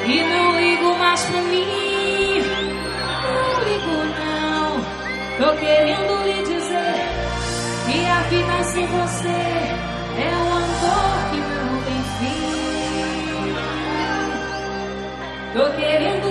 E não ligo mais pra mim, não ligo não. Tô querendo lhe dizer que a vida sem você é um amor que não tem fim. Tô querendo